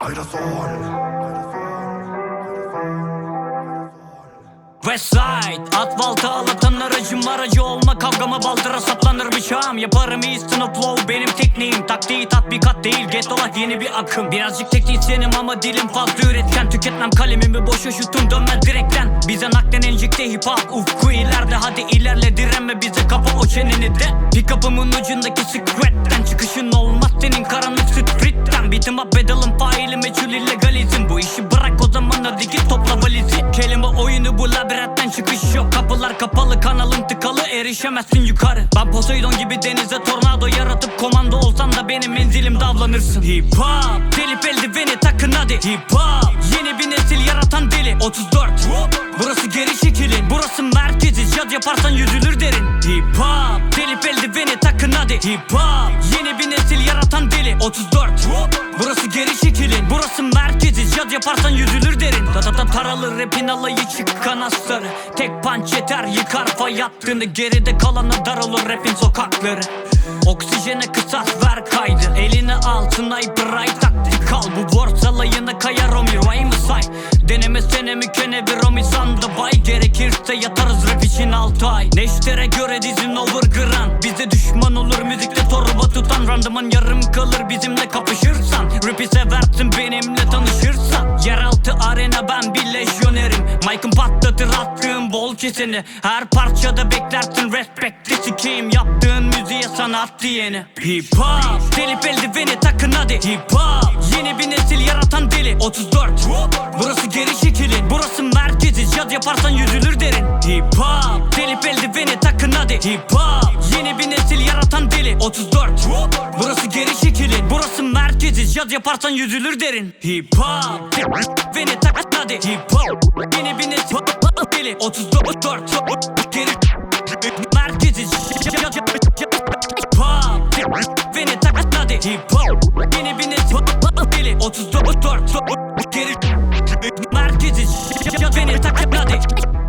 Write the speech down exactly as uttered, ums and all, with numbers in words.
Westside, asfaltı ağlatan aracım, aracı olma kavgama baldıra saplanır bıçağım. Yaparım Easton of Flow benim tekniğim, taktiği tatbikat değil Getto'la yeni bir akım. Birazcık teknisyenim ama dilim fazla üretken, tüketmem kalemimi boşa şutum dönmez direkten. Bize naklen enjekte hip hop ufku ileride, hadi ilerle direnme bize kapa o çeneni de. Pick-up'ımın ucundaki squat'ten çıkışın olmaz senin karanlık street'ten. Beat'im up bedel'ım faili meçhul illegalizm, bu işi bırak o zaman hadi git topla valizi. Kelime oyunu bu labirentten çıkış yok, kapılar kapalı kanalın tıkalı erişemezsin yukarı. Ben Poseidon gibi denize tornado yaratıp komando olsam da benim menzilimde avlanırsın. Hip hop telip eldiveni takın hadi, hip hop yeni bir nesil yaratan deli. Otuz dört burası geri çekilin, burası merkezi, caz yaparsan yüzülür derin. Hip hop telip eldiveni takın hadi, hip hop yeni bir nesil yaratan deli. Otuz dört burası geri çekilin, burası merkezi, caz yaparsan yüzülür derin. Tatata taralı rapin alayı çık kanasları, tek punch yeter yıkar fay hattını, geride kalana dar olur rapin sokakları. Oksijene kısas ver kaydı, eline al sniper ay taktik al. Bu word alayına kayar Romy Rhyme'ı say, deneme senemi kenevi Romy sandı bay. Gerekirse yatarız rap için altı ay, neştere göre dizin overground. Bize düşman olur müzikle torba tutan, randıman yarım kalır bizimle kapışırsan. Rap'i seversin benimle tanışırsan, yeraltı arena ben bir lejyonerim. Mike'ım patlatır attığım bol keseni, her parçada beklersin respekti sikeyim. Yaptığın müziğe sanat diyeni. Hip hop telip eldiveni takın hadi, hip hop yeni bir nesil yaratan deli. Otuz dört burası geri çekilin, burası merkezi, caz yaparsan yüzülür derin. Hip hop telip eldiveni takın hadi, hip hop yeni bir nesil yaratan deli. Otuz dört burası geri çekilin, burası merkezi, caz yaparsan yüzülür derin. Hip hop beni takın hadi, hip hop yeni bir nesil deli. Otuz dört geri merkezi, caz beni takın hadi, hip hop yeni bir nesil deli. Otuz dört geri merkezi, beni takın hadi.